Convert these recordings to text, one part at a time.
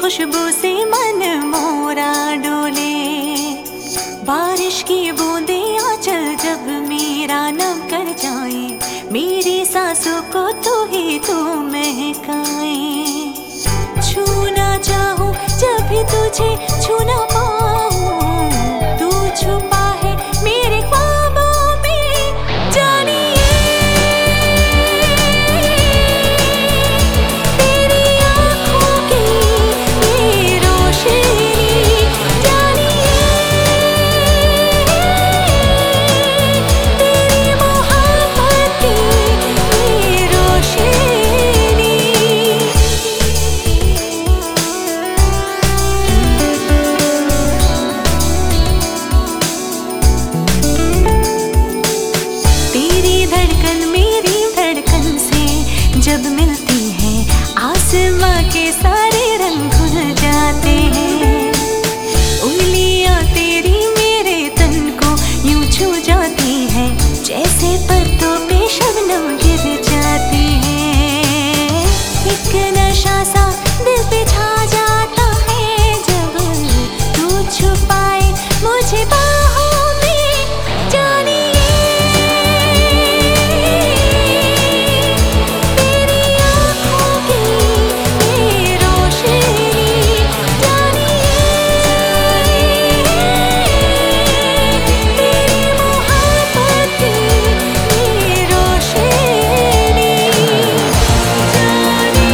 खुशबू से मन मोरा डोले, बारिश की बूंदे आंचल जब मेरा नम कर जाए, मेरी सांसों को तू ही तू महकाए। छूना चाहूं जब भी तुझे छू ना पाऊं, तू छुपा है मेरे ख्वाबों में जानिए। तेरी आँखों की ये रोशनी जानिए, तेरी मोहब्बत की ये रोशनी। तेरी धड़कन मेरी धड़कन से जब मिलती है, आसमां के सारे रंग खुल जाते हैं। उंगलियां तेरी मेरे तन को यूं छू जाती हैं, जैसे पत्तों पे शबनम गिर जाती है। एक नशा सा दिल पे छा जाता है, जब तू छुपाए मुझे बाहों में जानिए। तेरी आँखों की ये रोशनी जानिए, तेरी मोहब्बत की ये रोशनी जानिए।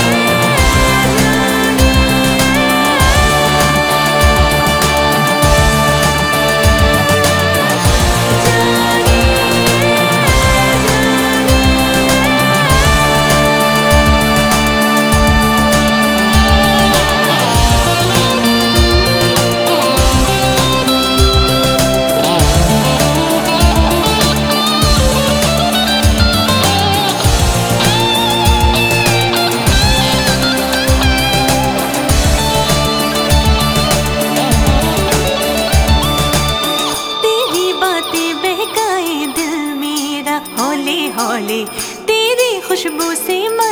तेरी बातें बहकाए दिल मेरा हौले हौले, तेरी खुशबू से